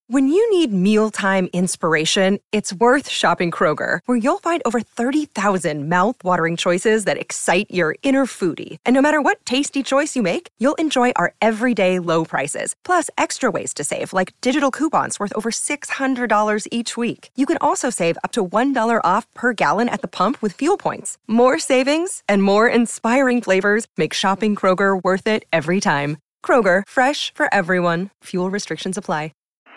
When you need mealtime inspiration, it's worth shopping Kroger, where you'll find over 30,000 mouth-watering choices that excite your inner foodie. And no matter what tasty choice you make, you'll enjoy our everyday low prices, plus extra ways to save, like digital coupons worth over $600 each week. You can also save up to $1 off per gallon at the pump with fuel points. More savings and more inspiring flavors make shopping Kroger worth it every time. Kroger, fresh for everyone. Fuel restrictions apply.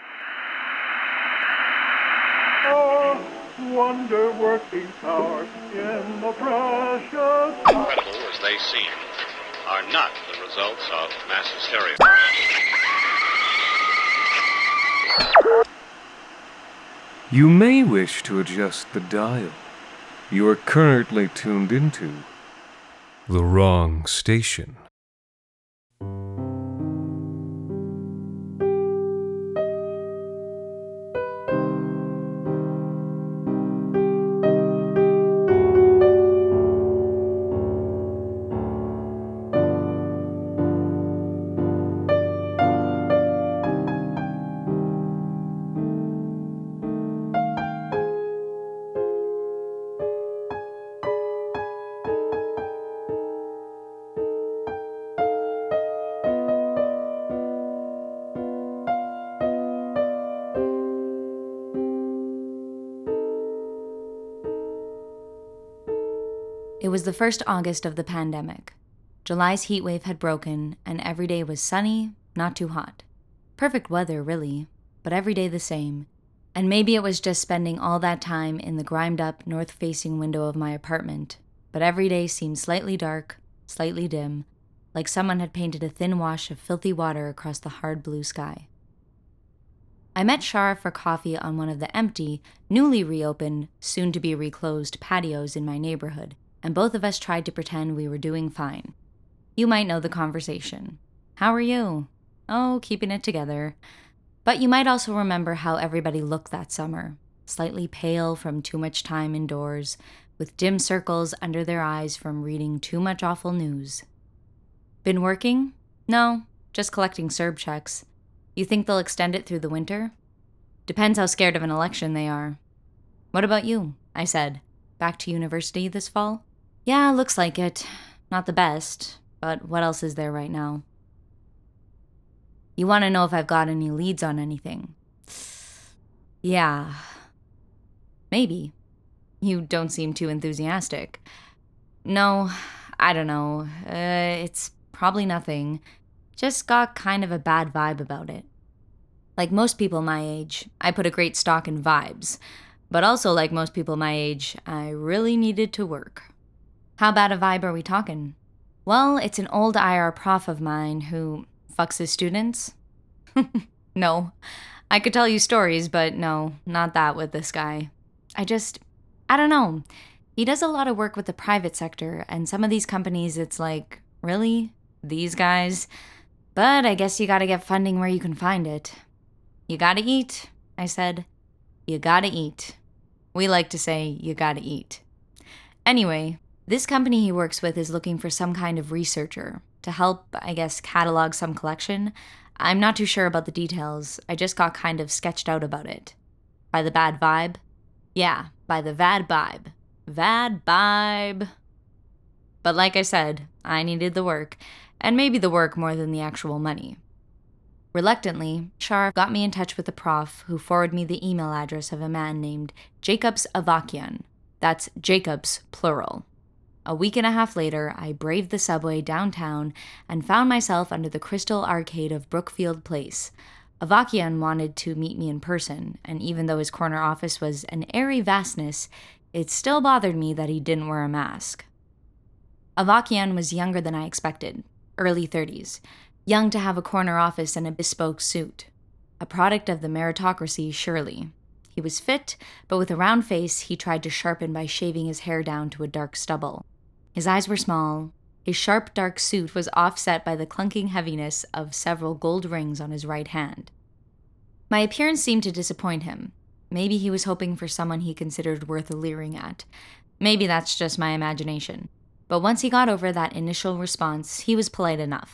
Wonder-working power in the precious... Incredible as they seem, are not the results of mass hysteria. You may wish to adjust the dial. You are currently tuned into the wrong station. It was the first August of the pandemic. July's heat wave had broken, and every day was sunny, not too hot. Perfect weather, really, but every day the same. And maybe it was just spending all that time in the grimed-up, north-facing window of my apartment, but every day seemed slightly dark, slightly dim, like someone had painted a thin wash of filthy water across the hard blue sky. I met Shara for coffee on one of the empty, newly reopened, soon-to-be reclosed patios in my neighborhood, and both of us tried to pretend we were doing fine. You might know the conversation. How are you? Oh, keeping it together. But you might also remember how everybody looked that summer, slightly pale from too much time indoors, with dim circles under their eyes from reading too much awful news. Been working? No, just collecting CERB checks. You think they'll extend it through the winter? Depends how scared of an election they are. What about you? I said. Back to university this fall? Yeah, looks like it. Not the best, but what else is there right now? You want to know if I've got any leads on anything? Yeah. Maybe. You don't seem too enthusiastic. No, I don't know. It's probably nothing. Just got kind of a bad vibe about it. Like most people my age, I put a great stock in vibes. But also, like most people my age, I really needed to work. How bad a vibe are we talking? Well, it's an old IR prof of mine who fucks his students. No. I could tell you stories, but no, not that with this guy. I don't know. He does a lot of work with the private sector, and some of these companies, it's like, really? These guys? But I guess you gotta get funding where you can find it. You gotta eat, I said. You gotta eat. We like to say, you gotta eat. Anyway, this company he works with is looking for some kind of researcher to help, I guess, catalog some collection. I'm not too sure about the details. I just got kind of sketched out about it. By the bad vibe? Yeah, by the vad vibe. Vad vibe. But like I said, I needed the work, and maybe the work more than the actual money. Reluctantly, Shara got me in touch with a prof who forwarded me the email address of a man named Jacobs Avakian. That's Jacobs, plural. A week and a half later, I braved the subway downtown and found myself under the crystal arcade of Brookfield Place. Avakian wanted to meet me in person, and even though his corner office was an airy vastness, it still bothered me that he didn't wear a mask. Avakian was younger than I expected, early 30s, young to have a corner office and a bespoke suit. A product of the meritocracy, surely. He was fit, but with a round face he tried to sharpen by shaving his hair down to a dark stubble. His eyes were small. His sharp, dark suit was offset by the clunking heaviness of several gold rings on his right hand. My appearance seemed to disappoint him. Maybe he was hoping for someone he considered worth leering at. Maybe that's just my imagination. But once he got over that initial response, he was polite enough.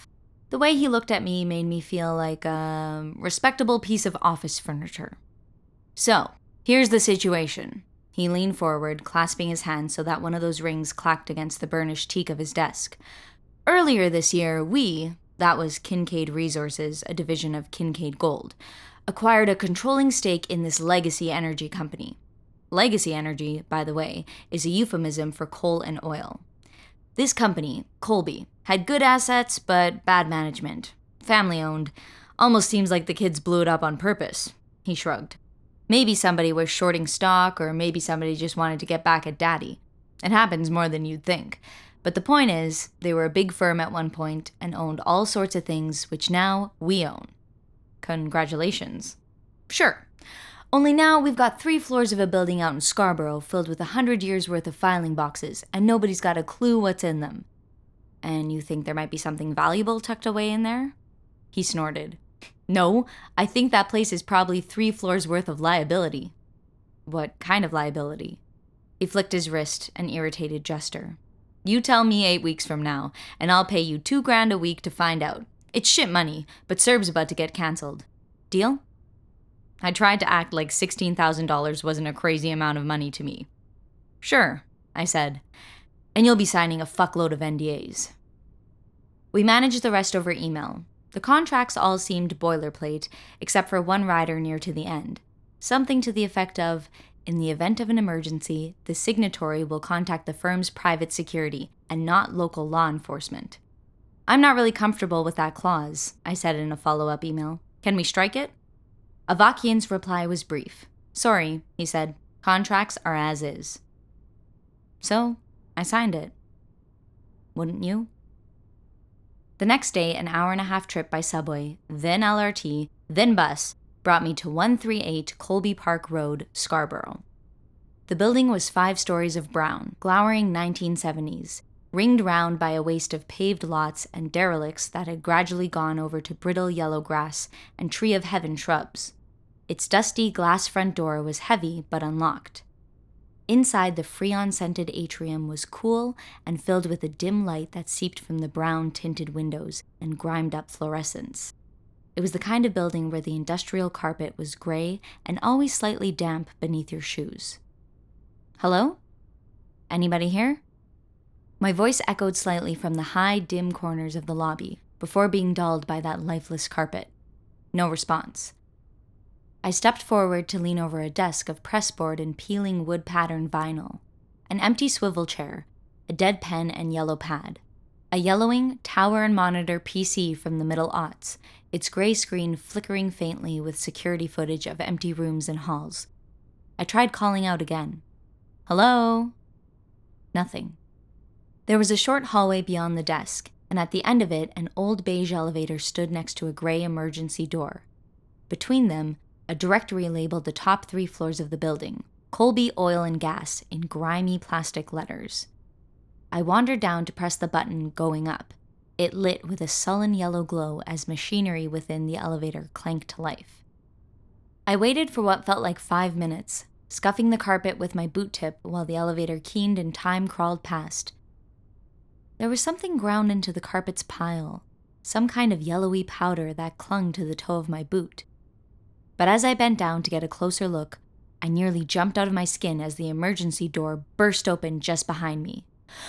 The way he looked at me made me feel like a respectable piece of office furniture. So, here's the situation. He leaned forward, clasping his hands so that one of those rings clacked against the burnished teak of his desk. Earlier this year, that was Kincaid Resources, a division of Kincaid Gold, acquired a controlling stake in this Legacy Energy company. Legacy Energy, by the way, is a euphemism for coal and oil. This company, Colby, had good assets but bad management. Family-owned. Almost seems like the kids blew it up on purpose. He shrugged. Maybe somebody was shorting stock, or maybe somebody just wanted to get back at Daddy. It happens more than you'd think. But the point is, they were a big firm at one point and owned all sorts of things which now we own. Congratulations. Sure. Only now we've got 3 floors of a building out in Scarborough filled with 100 years' worth of filing boxes, and nobody's got a clue what's in them. And you think there might be something valuable tucked away in there? He snorted. No, I think that place is probably 3 floors worth of liability. What kind of liability? He flicked his wrist, an irritated gesture. You tell me 8 weeks from now, and I'll pay you $2,000 a week to find out. It's shit money, but CERB's about to get cancelled. Deal? I tried to act like $16,000 wasn't a crazy amount of money to me. Sure, I said. And you'll be signing a fuckload of NDAs. We managed the rest over email. The contracts all seemed boilerplate, except for one rider near to the end. Something to the effect of, in the event of an emergency, the signatory will contact the firm's private security and not local law enforcement. I'm not really comfortable with that clause, I said in a follow-up email. Can we strike it? Avakian's reply was brief. Sorry, he said. Contracts are as is. So, I signed it. Wouldn't you? The next day, an hour-and-a-half trip by subway, then LRT, then bus, brought me to 138 Colby Park Road, Scarborough. The building was 5 stories of brown, glowering 1970s, ringed round by a waste of paved lots and derelicts that had gradually gone over to brittle yellow grass and tree of heaven shrubs. Its dusty glass front door was heavy but unlocked. Inside, the freon-scented atrium was cool and filled with a dim light that seeped from the brown-tinted windows and grimed-up fluorescence. It was the kind of building where the industrial carpet was gray and always slightly damp beneath your shoes. Hello? Anybody here? My voice echoed slightly from the high, dim corners of the lobby before being dulled by that lifeless carpet. No response. I stepped forward to lean over a desk of pressboard and peeling wood-patterned vinyl, an empty swivel chair, a dead pen and yellow pad, a yellowing tower and monitor PC from the middle aughts, its gray screen flickering faintly with security footage of empty rooms and halls. I tried calling out again. Hello? Nothing. There was a short hallway beyond the desk, and at the end of it, an old beige elevator stood next to a gray emergency door. Between them, a directory labeled the top 3 floors of the building, Colby Oil and Gas, in grimy plastic letters. I wandered down to press the button going up. It lit with a sullen yellow glow as machinery within the elevator clanked to life. I waited for what felt like 5 minutes, scuffing the carpet with my boot tip while the elevator keened and time crawled past. There was something ground into the carpet's pile, some kind of yellowy powder that clung to the toe of my boot. But as I bent down to get a closer look, I nearly jumped out of my skin as the emergency door burst open just behind me.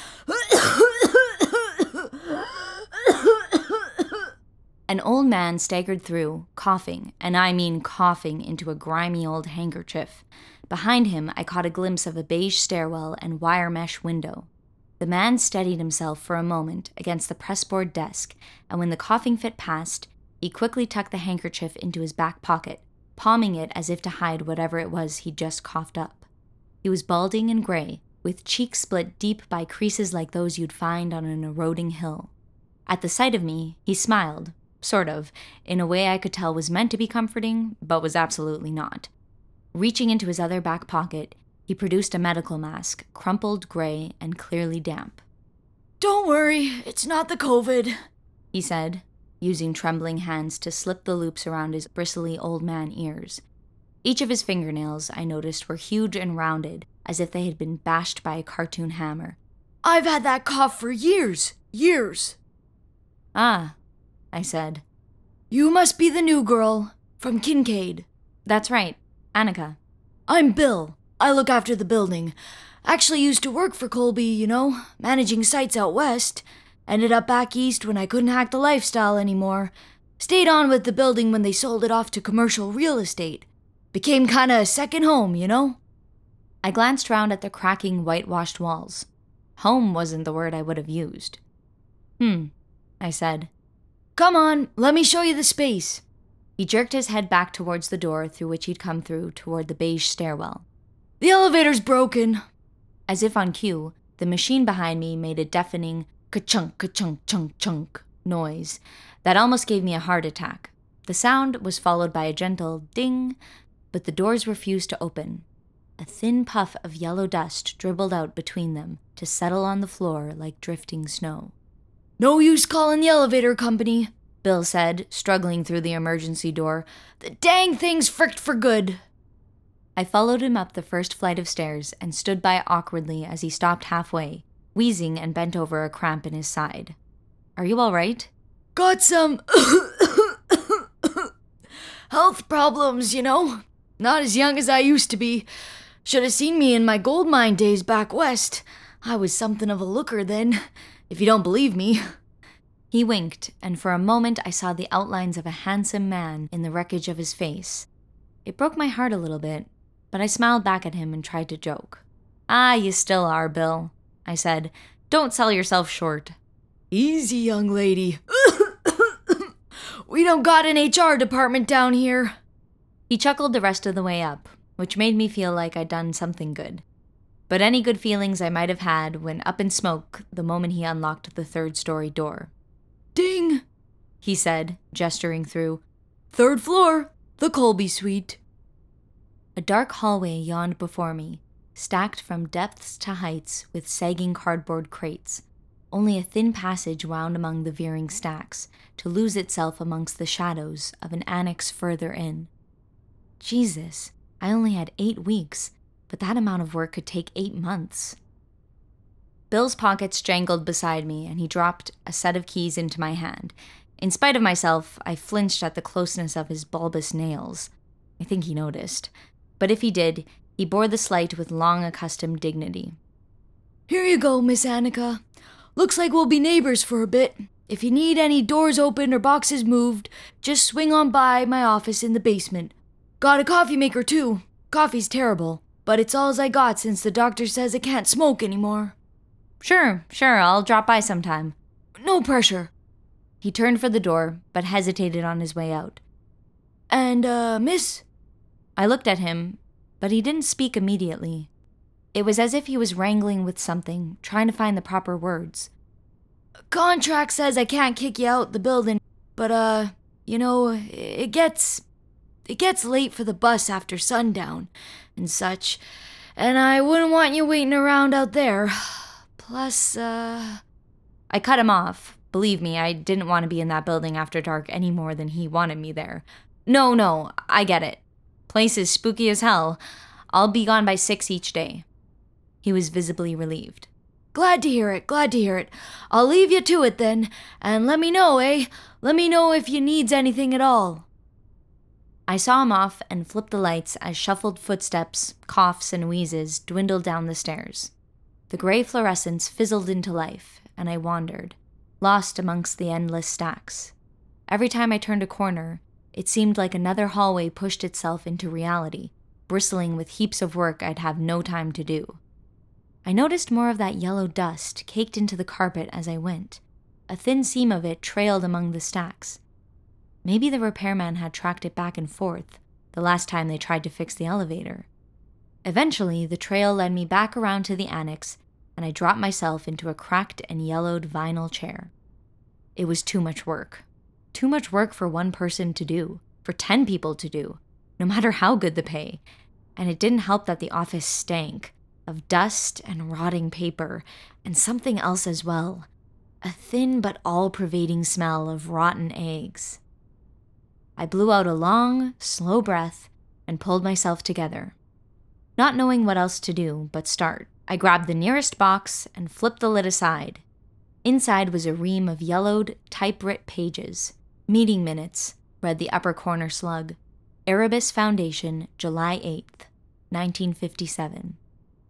An old man staggered through, coughing, and I mean coughing, into a grimy old handkerchief. Behind him, I caught a glimpse of a beige stairwell and wire mesh window. The man steadied himself for a moment against the pressboard desk, and when the coughing fit passed, he quickly tucked the handkerchief into his back pocket, palming it as if to hide whatever it was he'd just coughed up. He was balding and gray, with cheeks split deep by creases like those you'd find on an eroding hill. At the sight of me, he smiled, sort of, in a way I could tell was meant to be comforting, but was absolutely not. Reaching into his other back pocket, he produced a medical mask, crumpled gray and clearly damp. "Don't worry, it's not the COVID," he said, using trembling hands to slip the loops around his bristly old man ears. Each of his fingernails, I noticed, were huge and rounded, as if they had been bashed by a cartoon hammer. "I've had that cough for years. Ah, I said. You must be the new girl from Kincaid. That's right, Annika. I'm Bill. I look after the building. Actually used to work for Colby, managing sites out west. Ended up back east when I couldn't hack the lifestyle anymore. Stayed on with the building when they sold it off to commercial real estate. Became kinda a second home, I glanced round at the cracking whitewashed walls. Home wasn't the word I would have used. I said. Come on, let me show you the space. He jerked his head back towards the door through which he'd come through toward the beige stairwell. The elevator's broken. As if on cue, the machine behind me made a deafening ka-chunk, ka-chunk, chunk, chunk noise that almost gave me a heart attack. The sound was followed by a gentle ding, but the doors refused to open. A thin puff of yellow dust dribbled out between them to settle on the floor like drifting snow. No use calling the elevator company, Bill said, struggling through the emergency door. The dang thing's fricked for good. I followed him up the first flight of stairs and stood by awkwardly as he stopped halfway, wheezing and bent over a cramp in his side. Are you all right? Got some health problems, Not as young as I used to be. Should have seen me in my gold mine days back west. I was something of a looker then, if you don't believe me. He winked, and for a moment I saw the outlines of a handsome man in the wreckage of his face. It broke my heart a little bit, but I smiled back at him and tried to joke. Ah, you still are, Bill, I said. Don't sell yourself short. Easy, young lady. We don't got an HR department down here. He chuckled the rest of the way up, which made me feel like I'd done something good. But any good feelings I might have had went up in smoke the moment he unlocked the third-story door. Ding, he said, gesturing through. 3rd floor, the Colby suite. A dark hallway yawned before me, stacked from depths to heights with sagging cardboard crates. Only a thin passage wound among the veering stacks, to lose itself amongst the shadows of an annex further in. Jesus, I only had 8 weeks, but that amount of work could take 8 months. Bill's pockets jangled beside me, and he dropped a set of keys into my hand. In spite of myself, I flinched at the closeness of his bulbous nails. I think he noticed. But if he did, he bore the slight with long-accustomed dignity. Here you go, Miss Annika. Looks like we'll be neighbors for a bit. If you need any doors opened or boxes moved, just swing on by my office in the basement. Got a coffee maker, too. Coffee's terrible, but it's all I got since the doctor says I can't smoke anymore. Sure, I'll drop by sometime. No pressure. He turned for the door, but hesitated on his way out. And, miss? I looked at him, but he didn't speak immediately. It was as if he was wrangling with something, trying to find the proper words. Contract says I can't kick you out the building, but, it gets late for the bus after sundown and such, and I wouldn't want you waiting around out there. Plus, I cut him off. Believe me, I didn't want to be in that building after dark any more than he wanted me there. No, I get it. Place is spooky as hell. I'll be gone by 6 each day. He was visibly relieved. Glad to hear it. I'll leave you to it then, and let me know, Let me know if you needs anything at all. I saw him off and flipped the lights as shuffled footsteps, coughs, and wheezes dwindled down the stairs. The gray fluorescence fizzled into life, and I wandered, lost amongst the endless stacks. Every time I turned a corner, it seemed like another hallway pushed itself into reality, bristling with heaps of work I'd have no time to do. I noticed more of that yellow dust caked into the carpet as I went. A thin seam of it trailed among the stacks. Maybe the repairman had tracked it back and forth, the last time they tried to fix the elevator. Eventually, the trail led me back around to the annex, and I dropped myself into a cracked and yellowed vinyl chair. It was too much work. Too much work for one person to do, for 10 people to do, no matter how good the pay. And it didn't help that the office stank, of dust and rotting paper, and something else as well, a thin but all-pervading smell of rotten eggs. I blew out a long, slow breath and pulled myself together. Not knowing what else to do but start, I grabbed the nearest box and flipped the lid aside. Inside was a ream of yellowed, typewritten pages, Meeting minutes, read the upper corner slug. Erebus Foundation, July 8th, 1957.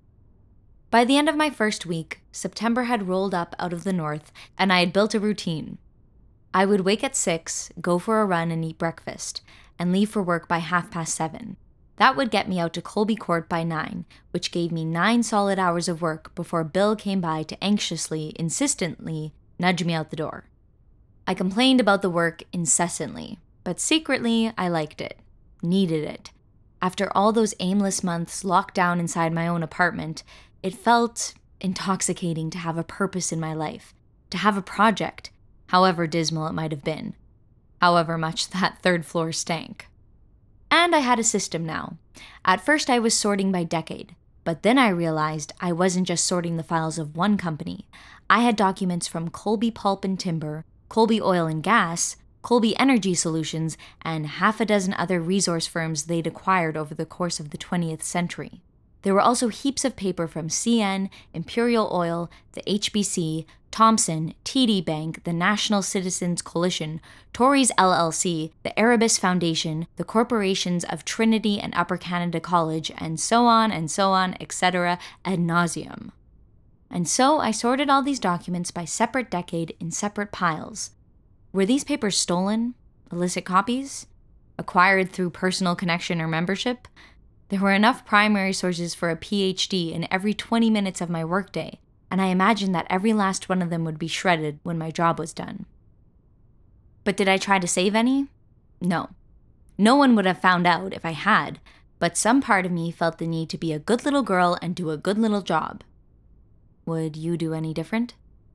By the end of my first week, September had rolled up out of the north, and I had built a routine. I would wake at 6, go for a run and eat breakfast, and leave for work by 7:30. That would get me out to Colby Court by 9, which gave me 9 solid hours of work before Bill came by to anxiously, insistently nudge me out the door. I complained about the work incessantly, but secretly I liked it, needed it. After all those aimless months locked down inside my own apartment, it felt intoxicating to have a purpose in my life, to have a project, however dismal it might have been, however much that third floor stank. And I had a system now. At first I was sorting by decade, but then I realized I wasn't just sorting the files of one company. I had documents from Colby Pulp and Timber, Colby Oil and Gas, Colby Energy Solutions, and 6 other resource firms they'd acquired over the course of the 20th century. There were also heaps of paper from CN, Imperial Oil, the HBC, Thomson, TD Bank, the National Citizens Coalition, Tories LLC, the Erebus Foundation, the corporations of Trinity and Upper Canada College, and so on, etc., ad nauseum. And so I sorted all these documents by separate decade in separate piles. Were these papers stolen? Illicit copies? Acquired through personal connection or membership? There were enough primary sources for a PhD in every 20 minutes of my workday, and I imagined that every last one of them would be shredded when my job was done. But did I try to save any? No. No one would have found out if I had, but some part of me felt the need to be a good little girl and do a good little job. Would you do any different?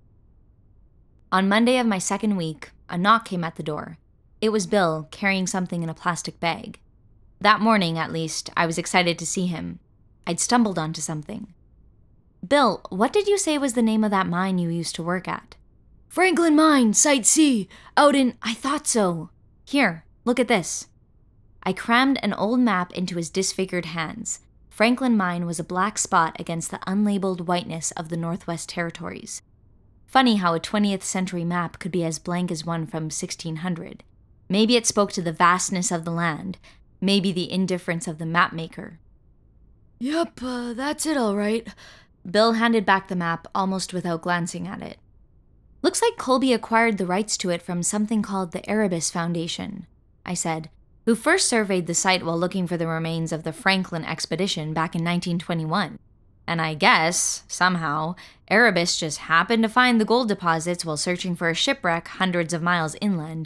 On Monday of my second week, a knock came at the door. It was Bill, carrying something in a plastic bag. That morning, at least, I was excited to see him. I'd stumbled onto something. Bill, what did you say was the name of that mine you used to work at? Franklin Mine, Site C, out in... I thought so. Here, look at this. I crammed an old map into his disfigured hands. Franklin Mine was a black spot against the unlabeled whiteness of the Northwest Territories. Funny how a 20th century map could be as blank as one from 1600. Maybe it spoke to the vastness of the land, maybe the indifference of the mapmaker. Yep, that's it all right. Bill handed back the map almost without glancing at it. Looks like Colby acquired the rights to it from something called the Erebus Foundation, I said, who first surveyed the site while looking for the remains of the Franklin expedition back in 1921. And I guess, somehow, Erebus just happened to find the gold deposits while searching for a shipwreck hundreds of miles inland.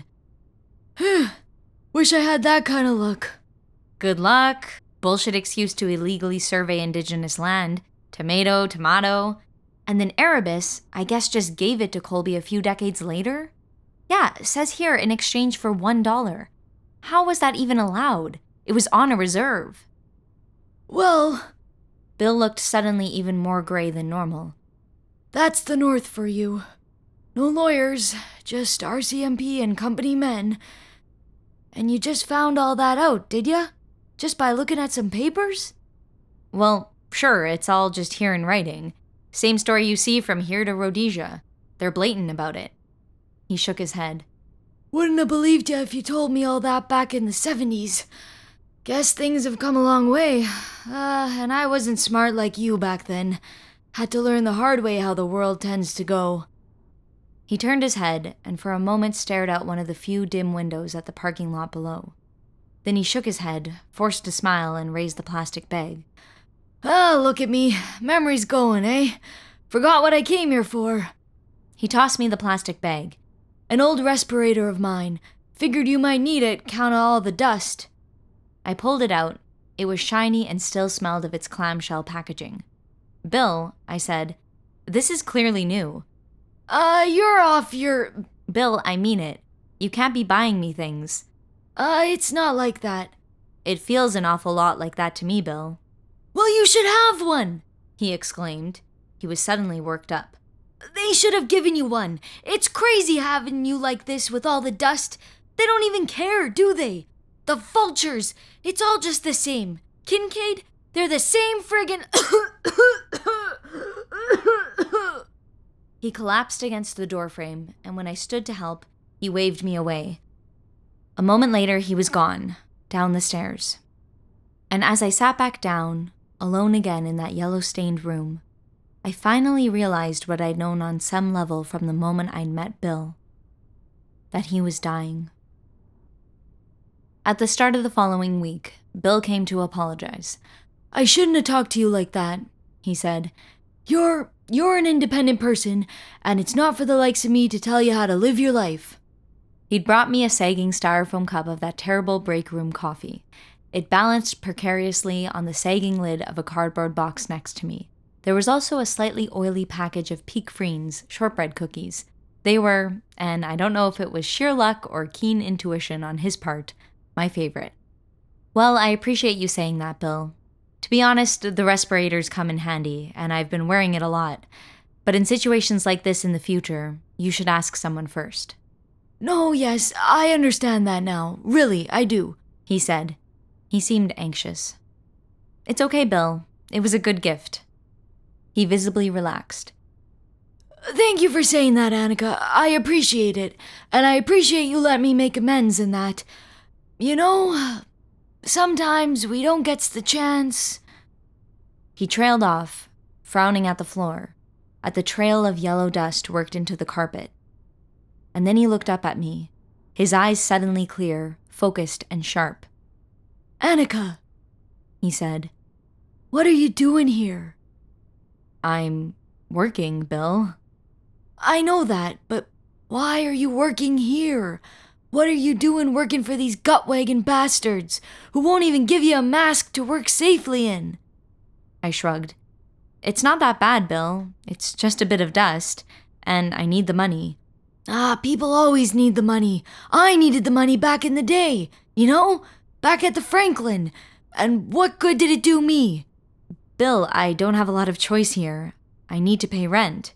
Wish I had that kind of luck. Good luck. Bullshit excuse to illegally survey indigenous land. Tomato, tomato. And then Erebus, I guess, just gave it to Colby a few decades later? Yeah, it says here in exchange for $1. How was that even allowed? It was on a reserve. Well... Bill looked suddenly even more gray than normal. That's the North for you. No lawyers, just RCMP and company men. And you just found all that out, did ya? Just by looking at some papers? Well, sure, it's all just here in writing. Same story you see from here to Rhodesia. They're blatant about it. He shook his head. Wouldn't have believed ya if you told me all that back in the 70s. Guess things have come a long way. And I wasn't smart like you back then. Had to learn the hard way how the world tends to go. He turned his head and for a moment stared out one of the few dim windows at the parking lot below. Then he shook his head, forced a smile, and raised the plastic bag. Look at me. Memory's going, eh? Forgot what I came here for. He tossed me the plastic bag. An old respirator of mine. Figured you might need it, count all the dust. I pulled it out. It was shiny and still smelled of its clamshell packaging. Bill, I said, this is clearly new. You're off your... Bill, I mean it. You can't be buying me things. It's not like that. It feels an awful lot like that to me, Bill. Well, you should have one, he exclaimed. He was suddenly worked up. They should have given you one. It's crazy having you like this with all the dust. They don't even care, do they? The vultures, it's all just the same. Kincaid, they're the same friggin'... He collapsed against the doorframe, and when I stood to help, he waved me away. A moment later, he was gone, down the stairs. And as I sat back down, alone again in that yellow-stained room, I finally realized what I'd known on some level from the moment I'd met Bill. That he was dying. At the start of the following week, Bill came to apologize. "I shouldn't have talked to you like that," he said. You're an independent person, and it's not for the likes of me to tell you how to live your life." He'd brought me a sagging styrofoam cup of that terrible break room coffee. It balanced precariously on the sagging lid of a cardboard box next to me. There was also a slightly oily package of Peak Freens shortbread cookies. They were, and I don't know if it was sheer luck or keen intuition on his part, my favorite. "Well, I appreciate you saying that, Bill. To be honest, the respirators come in handy, and I've been wearing it a lot. But in situations like this in the future, you should ask someone first." "No, yes, I understand that now. Really, I do," he said. He seemed anxious. "It's okay, Bill. It was a good gift." He visibly relaxed. "Thank you for saying that, Annika. I appreciate it, and I appreciate you letting me make amends in that. You know, sometimes we don't get the chance." He trailed off, frowning at the floor, at the trail of yellow dust worked into the carpet. And then he looked up at me, his eyes suddenly clear, focused and sharp. "Annika," he said, "what are you doing here?" "I'm working, Bill." "I know that, but why are you working here? What are you doing working for these gut-wagging bastards who won't even give you a mask to work safely in?" I shrugged. "It's not that bad, Bill. It's just a bit of dust, and I need the money." People always need the money. I needed the money back in the day, you know? Back at the Franklin. And what good did it do me? "Bill, I don't have a lot of choice here. I need to pay rent."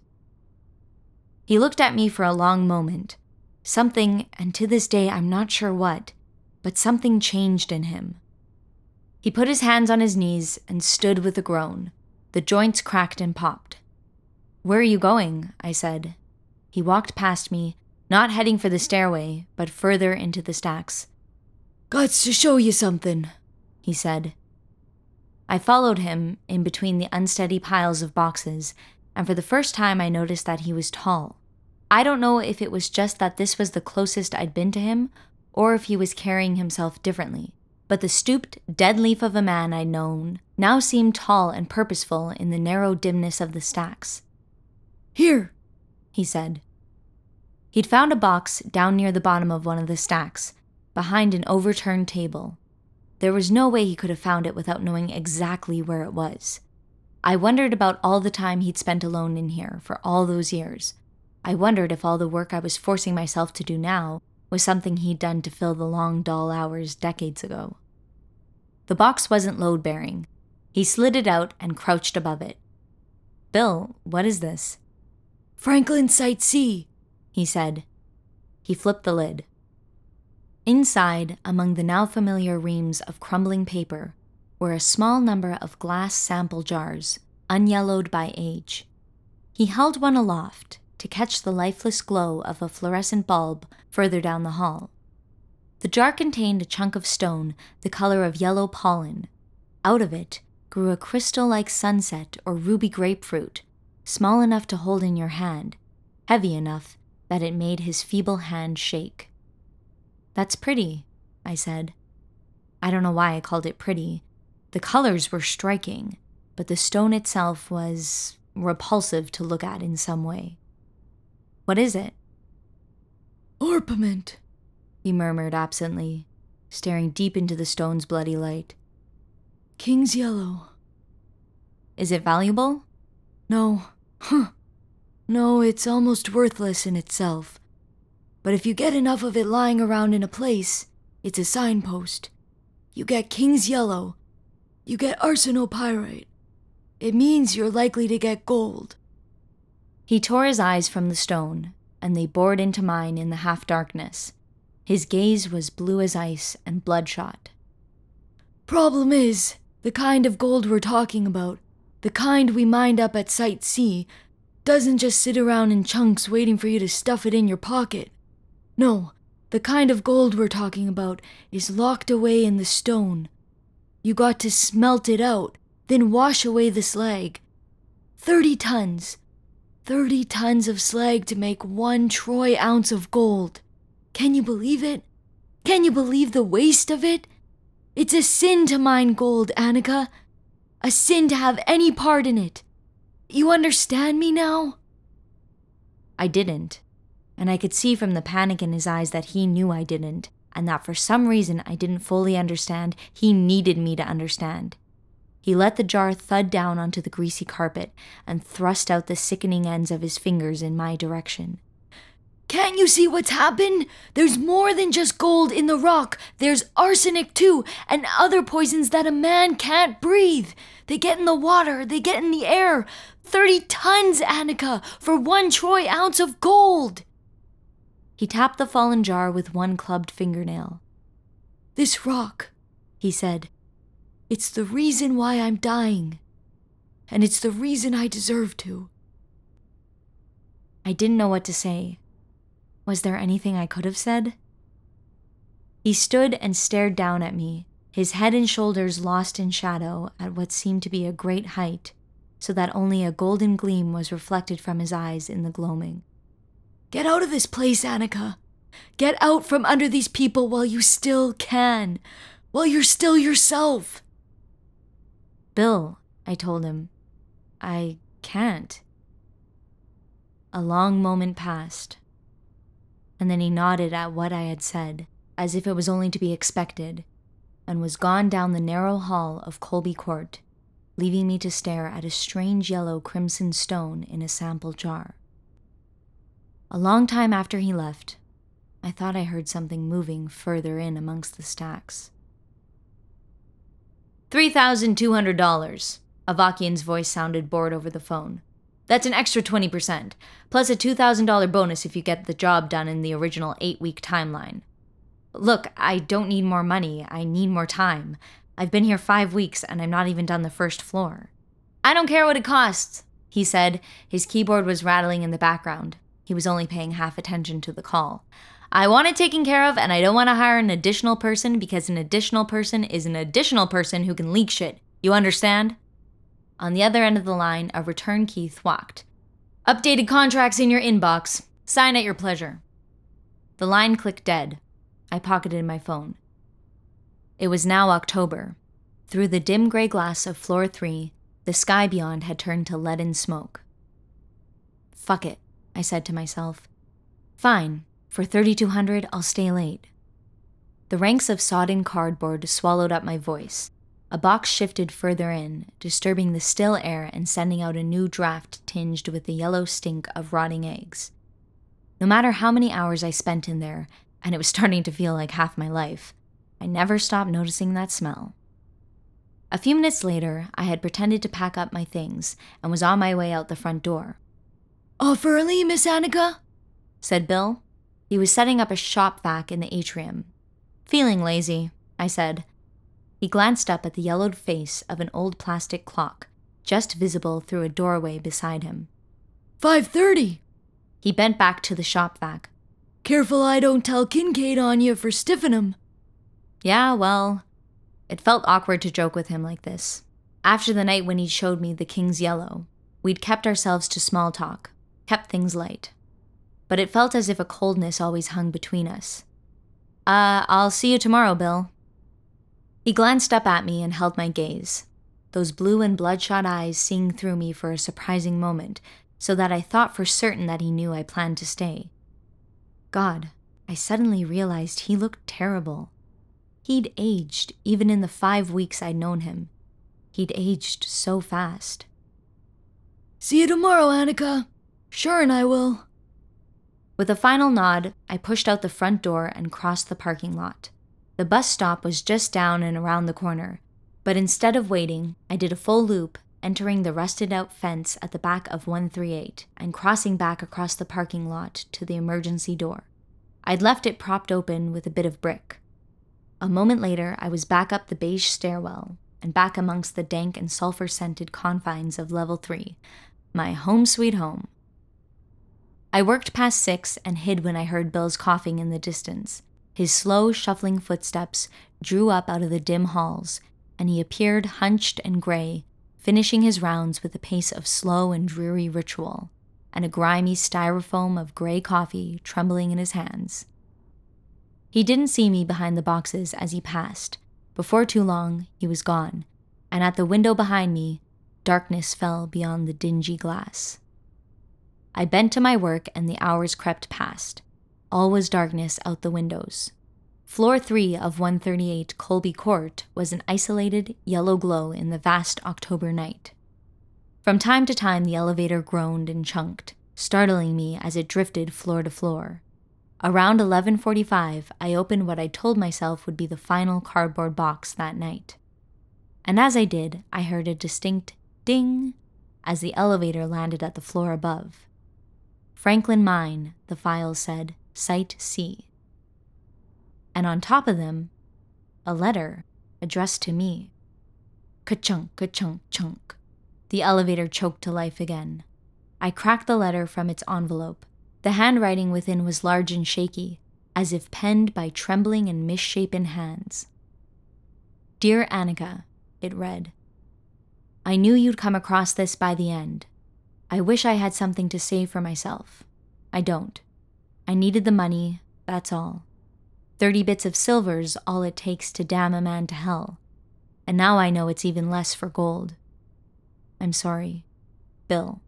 He looked at me for a long moment. Something, and to this day I'm not sure what, but something changed in him. He put his hands on his knees and stood with a groan. The joints cracked and popped. "Where are you going?" I said. He walked past me, not heading for the stairway, but further into the stacks. "Gots to show you something," he said. I followed him in between the unsteady piles of boxes, and for the first time I noticed that he was tall. I don't know if it was just that this was the closest I'd been to him, or if he was carrying himself differently, but the stooped, dead leaf of a man I'd known now seemed tall and purposeful in the narrow dimness of the stacks. "Here," he said. He'd found a box down near the bottom of one of the stacks, behind an overturned table. There was no way he could have found it without knowing exactly where it was. I wondered about all the time he'd spent alone in here for all those years. I wondered if all the work I was forcing myself to do now was something he'd done to fill the long, dull hours decades ago. The box wasn't load-bearing. He slid it out and crouched above it. "Bill, what is this?" "Franklin Site C," he said. He flipped the lid. Inside, among the now familiar reams of crumbling paper, were a small number of glass sample jars, unyellowed by age. He held one aloft to catch the lifeless glow of a fluorescent bulb further down the hall. The jar contained a chunk of stone the color of yellow pollen. Out of it grew a crystal-like sunset or ruby grapefruit, small enough to hold in your hand, heavy enough that it made his feeble hand shake. "That's pretty," I said. I don't know why I called it pretty. The colors were striking, but the stone itself was repulsive to look at in some way. "What is it?" "Orpiment," he murmured absently, staring deep into the stone's bloody light. "King's yellow." "Is it valuable?" "No. No, it's almost worthless in itself. But if you get enough of it lying around in a place, it's a signpost. You get King's yellow. You get arsenopyrite. It means you're likely to get gold." He tore his eyes from the stone, and they bored into mine in the half-darkness. His gaze was blue as ice and bloodshot. "Problem is, the kind of gold we're talking about, the kind we mined up at Site C, doesn't just sit around in chunks waiting for you to stuff it in your pocket. No, The kind of gold we're talking about is locked away in the stone. You got to smelt it out, then wash away the slag. 30 tons. 30 tons of slag to make 1 troy ounce of gold. Can you believe it? Can you believe the waste of it? It's a sin to mine gold, Annika. A sin to have any part in it. You understand me now? I didn't, and I could see from the panic in his eyes that he knew I didn't, and that for some reason I didn't fully understand. He needed me to understand. He let the jar thud down onto the greasy carpet and thrust out the sickening ends of his fingers in my direction. Can't you see what's happened? There's more than just gold in the rock. There's arsenic too, and other poisons that a man can't breathe. They get in the water, they get in the air. 30 tons, Annika, for 1 troy ounce of gold. He tapped the fallen jar with 1 clubbed fingernail. This rock, he said, it's the reason why I'm dying. And it's the reason I deserve to. I didn't know what to say. Was there anything I could have said? He stood and stared down at me, his head and shoulders lost in shadow at what seemed to be a great height, so that only a golden gleam was reflected from his eyes in the gloaming. Get out of this place, Annika. Get out from under these people while you still can, while you're still yourself. Bill, I told him, I can't. A long moment passed, and then he nodded at what I had said, as if it was only to be expected, and was gone down the narrow hall of Colby Court, leaving me to stare at a strange yellow crimson stone in a sample jar. A long time after he left, I thought I heard something moving further in amongst the stacks. $3,200. Avakian's voice sounded bored over the phone. That's an extra 20%, plus a $2,000 bonus if you get the job done in the original 8-week timeline. Look, I don't need more money, I need more time. I've been here 5 weeks and I'm not even done the first floor. I don't care what it costs, he said. His keyboard was rattling in the background. He was only paying half attention to the call. I want it taken care of, and I don't want to hire an additional person because an additional person is an additional person who can leak shit. You understand? On the other end of the line, a return key thwacked. Updated contracts in your inbox. Sign at your pleasure. The line clicked dead. I pocketed my phone. It was now October. Through the dim gray glass of floor 3, the sky beyond had turned to leaden smoke. Fuck it, I said to myself. Fine. For $3,200, I'll stay late. The ranks of sodden cardboard swallowed up my voice. A box shifted further in, disturbing the still air and sending out a new draft tinged with the yellow stink of rotting eggs. No matter how many hours I spent in there, and it was starting to feel like half my life, I never stopped noticing that smell. A few minutes later, I had pretended to pack up my things and was on my way out the front door. Off early, Miss Annika? Said Bill. He was setting up a shop vac in the atrium. Feeling lazy, I said. He glanced up at the yellowed face of an old plastic clock, just visible through a doorway beside him. 5:30. He bent back to the shop vac. Careful I don't tell Kincaid on you for stiffing him. Yeah, well, it felt awkward to joke with him like this. After the night when he showed me the King's Yellow, we'd kept ourselves to small talk, kept things light. But it felt as if a coldness always hung between us. I'll see you tomorrow, Bill. He glanced up at me and held my gaze, those blue and bloodshot eyes seeing through me for a surprising moment, so that I thought for certain that he knew I planned to stay. God, I suddenly realized he looked terrible. He'd aged, even in the 5 weeks I'd known him. He'd aged so fast. See you tomorrow, Annika. Sure, and I will. With a final nod, I pushed out the front door and crossed the parking lot. The bus stop was just down and around the corner, but instead of waiting, I did a full loop, entering the rusted-out fence at the back of 138 and crossing back across the parking lot to the emergency door. I'd left it propped open with a bit of brick. A moment later, I was back up the beige stairwell and back amongst the dank and sulfur-scented confines of Level 3, my home sweet home. I worked past 6 and hid when I heard Bill's coughing in the distance. His slow, shuffling footsteps drew up out of the dim halls, and he appeared hunched and gray, finishing his rounds with the pace of slow and dreary ritual, and a grimy styrofoam of gray coffee trembling in his hands. He didn't see me behind the boxes as he passed. Before too long, he was gone, and at the window behind me, darkness fell beyond the dingy glass. I bent to my work and the hours crept past. All was darkness out the windows. Floor 3 of 138 Colby Court was an isolated yellow glow in the vast October night. From time to time the elevator groaned and chunked, startling me as it drifted floor to floor. Around 11:45, I opened what I told myself would be the final cardboard box that night. And as I did, I heard a distinct ding as the elevator landed at the floor above. Franklin Mine, the file said, Site C. And on top of them, a letter addressed to me. Ka-chunk, ka-chunk, chunk. The elevator choked to life again. I cracked the letter from its envelope. The handwriting within was large and shaky, as if penned by trembling and misshapen hands. Dear Annika, it read. I knew you'd come across this by the end. I wish I had something to save for myself. I don't. I needed the money, that's all. 30 bits of silver's all it takes to damn a man to hell. And now I know it's even less for gold. I'm sorry. Bill.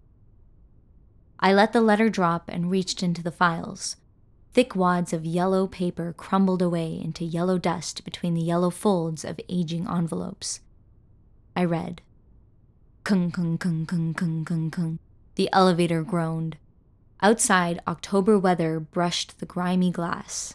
I let the letter drop and reached into the files. Thick wads of yellow paper crumbled away into yellow dust between the yellow folds of aging envelopes. I read. Kung, kung, kung, kung, kung, kung, kung. The elevator groaned. Outside, October weather brushed the grimy glass.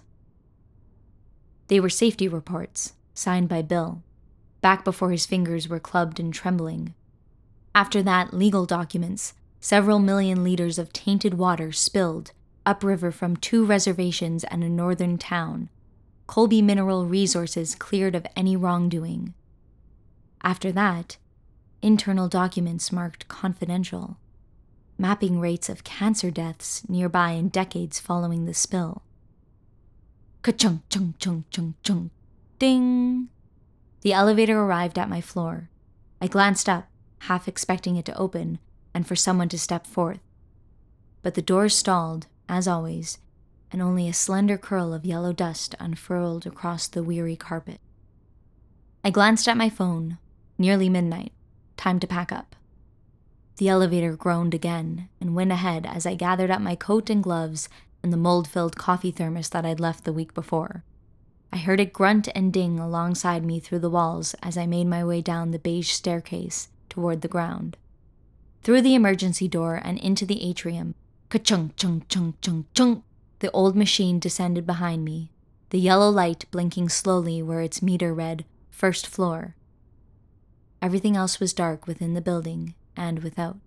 They were safety reports, signed by Bill, back before his fingers were clubbed and trembling. After that, legal documents, several million liters of tainted water spilled upriver from 2 reservations and a northern town. Colby Mineral Resources cleared of any wrongdoing. After that, internal documents marked confidential, mapping rates of cancer deaths nearby in decades following the spill. Ka-chunk, chunk, chunk, chunk, chunk. Ding! The elevator arrived at my floor. I glanced up, half expecting it to open, and for someone to step forth. But the doors stalled, as always, and only a slender curl of yellow dust unfurled across the weary carpet. I glanced at my phone. Nearly midnight. Time to pack up. The elevator groaned again and went ahead as I gathered up my coat and gloves and the mold-filled coffee thermos that I'd left the week before. I heard it grunt and ding alongside me through the walls as I made my way down the beige staircase toward the ground. Through the emergency door and into the atrium, ka-chunk, chunk, chunk, chunk, chunk, the old machine descended behind me, the yellow light blinking slowly where its meter read, first floor. Everything else was dark within the building and without.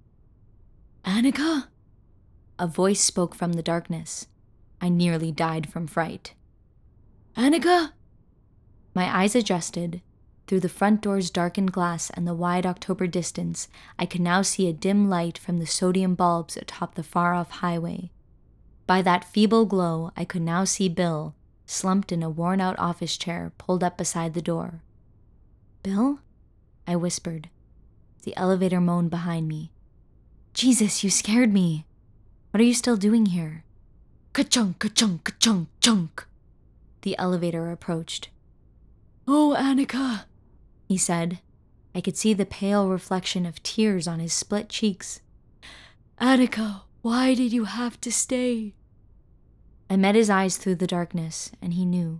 Annika? A voice spoke from the darkness. I nearly died from fright. Annika? My eyes adjusted. Through the front door's darkened glass and the wide October distance, I could now see a dim light from the sodium bulbs atop the far-off highway. By that feeble glow, I could now see Bill, slumped in a worn-out office chair pulled up beside the door. Bill? I whispered. The elevator moaned behind me. Jesus, you scared me. What are you still doing here? Ka-chunk, ka-chunk, ka-chunk, chunk. The elevator approached. Oh, Annika, he said. I could see the pale reflection of tears on his split cheeks. Annika, why did you have to stay? I met his eyes through the darkness, and he knew.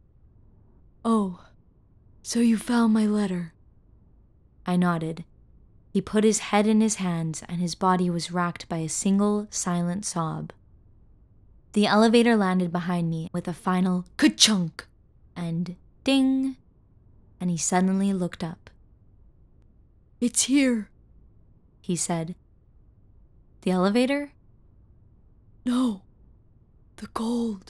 Oh, so you found my letter. I nodded. He put his head in his hands, and his body was racked by a single, silent sob. The elevator landed behind me with a final ka-chunk and ding, and he suddenly looked up. It's here, he said. The elevator? No, the gold.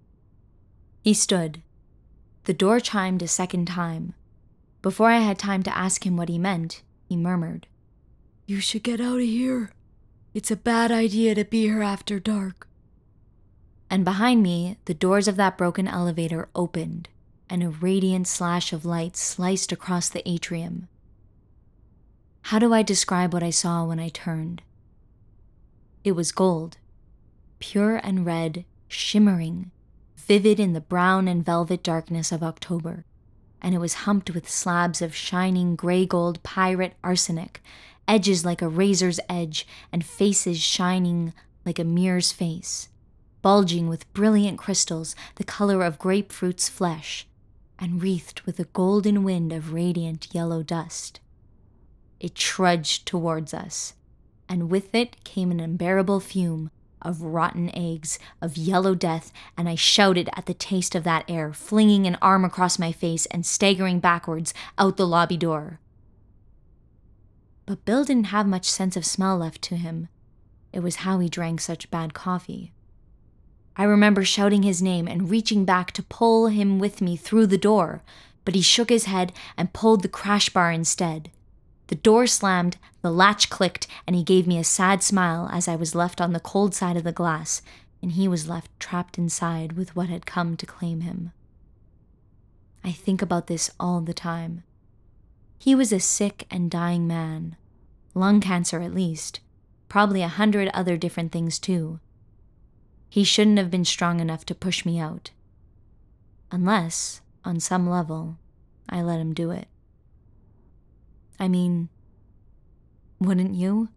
He stood. The door chimed a second time. Before I had time to ask him what he meant, he murmured, You should get out of here. It's a bad idea to be here after dark. And behind me, the doors of that broken elevator opened, and a radiant slash of light sliced across the atrium. How do I describe what I saw when I turned? It was gold, pure and red, shimmering, vivid in the brown and velvet darkness of October, and it was humped with slabs of shining gray-gold pirate arsenic, edges like a razor's edge, and faces shining like a mirror's face, bulging with brilliant crystals the color of grapefruit's flesh, and wreathed with a golden wind of radiant yellow dust. It trudged towards us, and with it came an unbearable fume of rotten eggs, of yellow death, and I shouted at the taste of that air, flinging an arm across my face and staggering backwards out the lobby door. But Bill didn't have much sense of smell left to him. It was how he drank such bad coffee. I remember shouting his name and reaching back to pull him with me through the door, but he shook his head and pulled the crash bar instead. The door slammed, the latch clicked, and he gave me a sad smile as I was left on the cold side of the glass, and he was left trapped inside with what had come to claim him. I think about this all the time. He was a sick and dying man. Lung cancer at least. Probably 100 other different things too. He shouldn't have been strong enough to push me out. Unless, on some level, I let him do it. I mean, wouldn't you?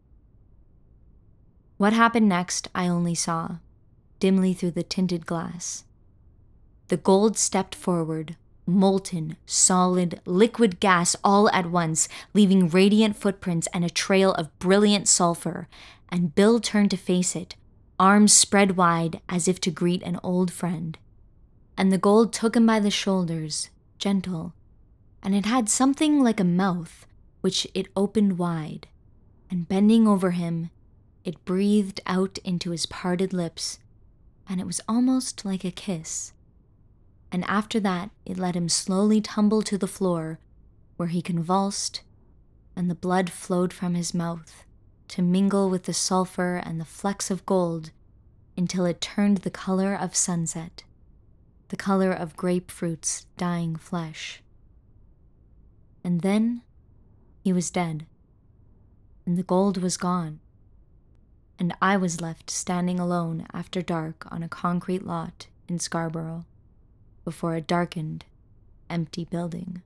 What happened next, I only saw, dimly through the tinted glass. The gold stepped forward, molten, solid, liquid gas all at once, leaving radiant footprints and a trail of brilliant sulfur, and Bill turned to face it, arms spread wide as if to greet an old friend. And the gold took him by the shoulders, gentle, and it had something like a mouth, which it opened wide, and bending over him, it breathed out into his parted lips, and it was almost like a kiss. And after that, it let him slowly tumble to the floor, where he convulsed, and the blood flowed from his mouth, to mingle with the sulfur and the flecks of gold, until it turned the color of sunset, the color of grapefruit's dying flesh. And then he was dead, and the gold was gone, and I was left standing alone after dark on a concrete lot in Scarborough, before a darkened, empty building.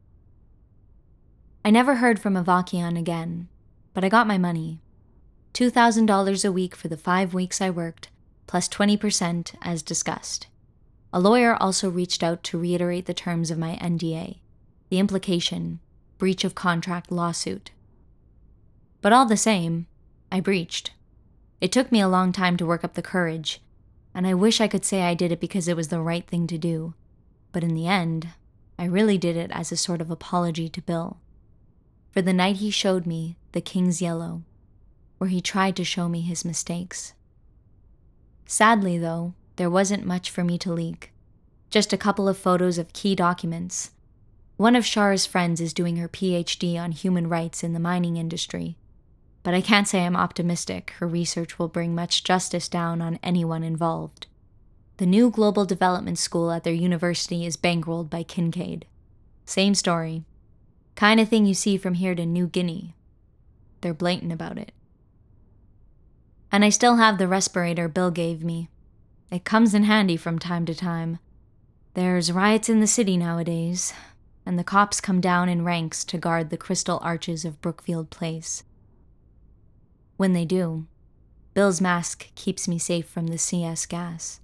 I never heard from Avakian again, but I got my money. $2,000 a week for the 5 weeks I worked, plus 20% as discussed. A lawyer also reached out to reiterate the terms of my NDA, the implication, breach of contract lawsuit. But all the same, I breached. It took me a long time to work up the courage, and I wish I could say I did it because it was the right thing to do. But in the end, I really did it as a sort of apology to Bill. For the night he showed me the King's Yellow, where he tried to show me his mistakes. Sadly, though, there wasn't much for me to leak. Just a couple of photos of key documents. One of Shara's friends is doing her PhD on human rights in the mining industry. But I can't say I'm optimistic her research will bring much justice down on anyone involved. The new Global Development School at their university is bankrolled by Kincaid. Same story. Kind of thing you see from here to New Guinea. They're blatant about it. And I still have the respirator Bill gave me. It comes in handy from time to time. There's riots in the city nowadays, and the cops come down in ranks to guard the crystal arches of Brookfield Place. When they do, Bill's mask keeps me safe from the CS gas.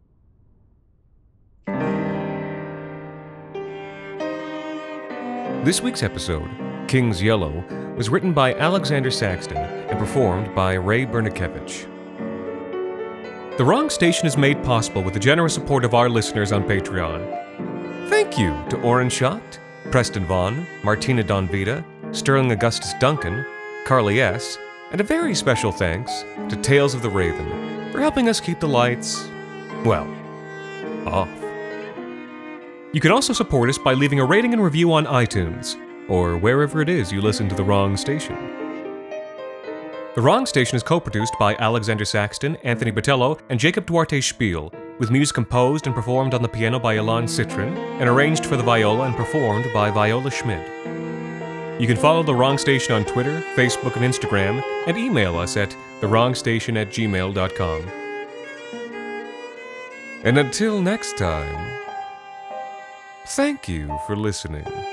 This week's episode, King's Yellow, was written by Alexander Saxton and performed by Ray Bernikevich. The Wrong Station is made possible with the generous support of our listeners on Patreon. Thank you to Oren Schacht, Preston Vaughn, Martina Donvita, Sterling Augustus Duncan, Carly S., and a very special thanks to Tales of the Raven for helping us keep the lights, well, off. You can also support us by leaving a rating and review on iTunes, or wherever it is you listen to The Wrong Station. The Wrong Station is co-produced by Alexander Saxton, Anthony Botello, and Jacob Duarte Spiel, with music composed and performed on the piano by Ilan Citrin, and arranged for the viola and performed by Viola Schmidt. You can follow The Wrong Station on Twitter, Facebook, and Instagram, and email us at thewrongstation@gmail.com. And until next time, thank you for listening.